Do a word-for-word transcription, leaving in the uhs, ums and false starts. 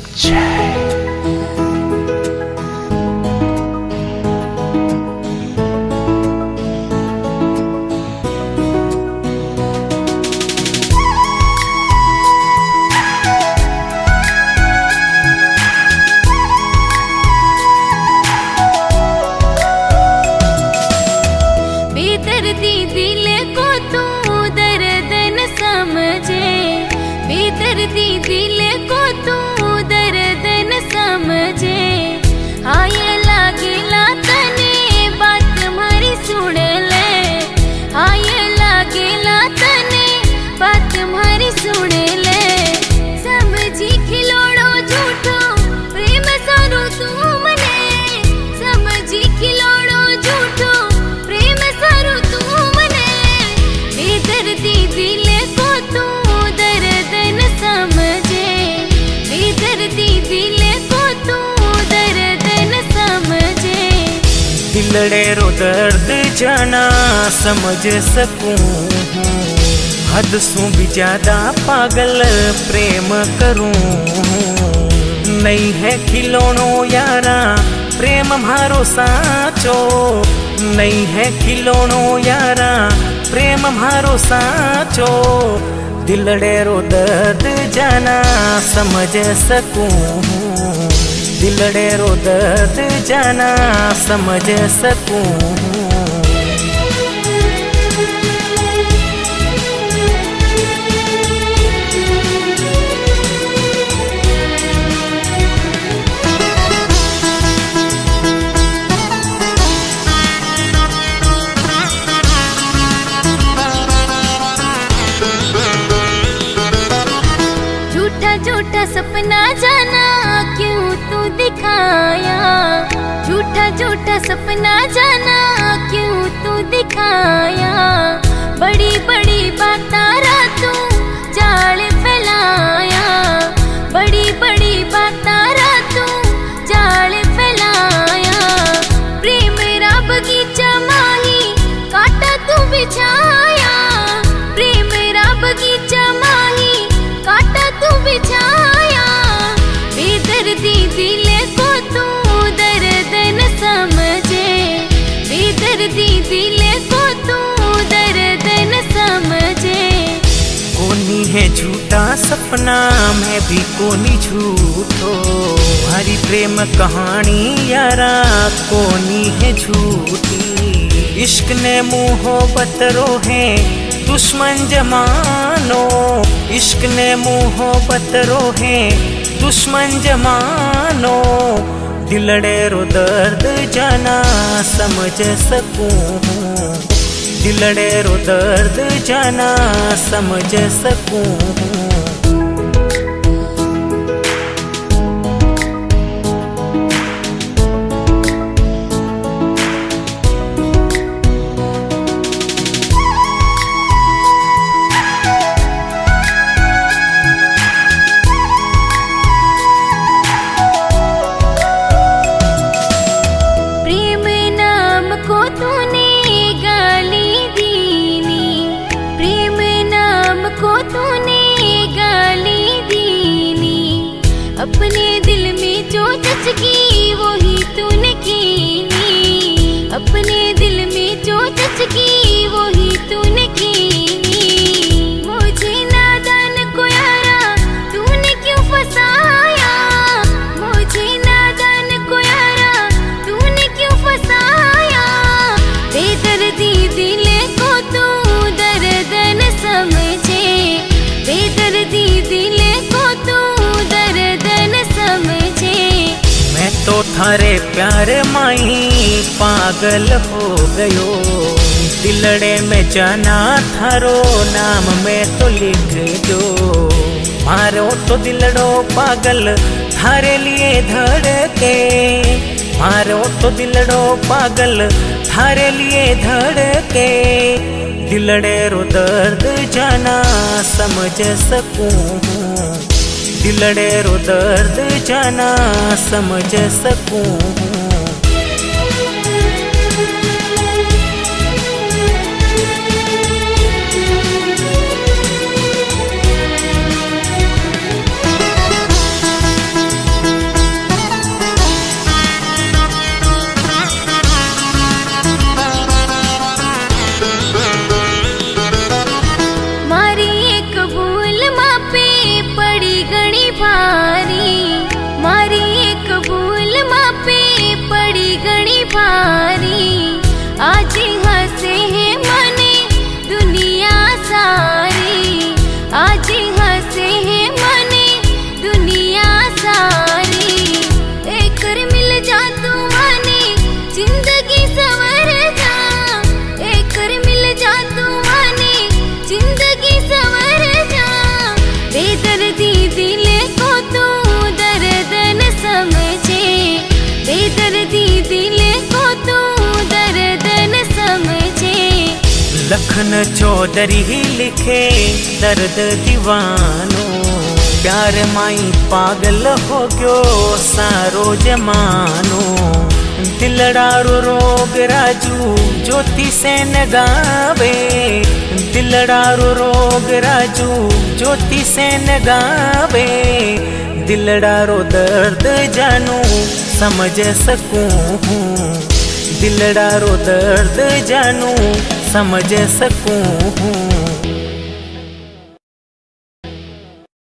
बेदर्दी दिल को तू दर्द न समझे, बेदर्दी दिल को तू दर्द न समझे। आय लागेला तने बात मारी सुन ले, आय लागेला तने बात मारी सुन ले। समझी खिलोड़ो झूठो प्रेम सारू तू मने, समझी खिलोड़ो झूठो प्रेम सारू तू मने। बेदर्दी दिल को तू दर्द न समझे, बेदर्दी दिल को तू दर्द न समझे। दिलड़े रो दर्द जाना समझ सकूं, हद सू भी ज्यादा पागल प्रेम करूं। नहीं है खिलौनो यारा प्रेम मारो साचो, नहीं है खिलौनो यारा प्रेम मारो साचो। दिलड़े रो दर्द जाना समझ सकूं, दिलड़े रो दर्द जाना समझ सकूं। झूठा झूठा सपना जाना क्यों तू दिखाया, झूठा झूठा सपना जाना क्यों तू दिखाया। बड़ी बड़ी बातें तू जाल फैलाया, बड़ी बड़ी बातें तू जाल फैलाया। प्रेम रा बगीचा माही काटा तू बिछाया, प्रेम रा बगीचा माही काटा तू बिछाया। बेदर्दी दिल को तू दर्द न समझे, बेदर्दी दिल को तू दर्द न समझे। कोनी है झूठा सपना मैं भी कोनी झूठो, हरी प्रेम कहानी यारा कोनी है झूठी। इश्क ने मोहब्बत रोहे दुश्मन जमानो, इश्क ने मोहब्बत रोहे दुश्मन जमानो। दिलड़े रो दर्द जाना समझ सकूं, दिलड़े रो दर्द जाना समझ सकूं। अपने दिल में जो जचगी वही तूने कीनी, अपने दिल में जो जचगी वही तूने कीनी। मुझे नादान को यारा तूने क्यों फसाया, मुझे नादान को यारा तूने क्यों फसाया। बेदर्दी दिल को तू दर्द न समझे, बेदर्दी दिल को तू दर्द न समझे। मैं तो थारे प्यार माई पागल हो गयो, दिलड़े में जाना थारो नाम में तो लिख दो। मारो तो दिलड़ो पागल थारे लिए धड़के, मारो तो दिलड़ो पागल थारे लिए धड़के। दिलड़े रो दर्द जाना समझ सकूं, दिलड़े रो दर्द जाना समझ सकूं। लखन चौधरी ही लिखे दर्द दीवानो, प्यार माई पागल हो गयो सारो जमानो। दिलड़ारो रोग राजू ज्योति से न गावे, दिलड़ारो रोग राजू ज्योति से न गावे। दिलड़ारो दर्द जानू समझ सकूं हूँ, दिलड़ारो दर्द जानू समझ सकूं हूँ।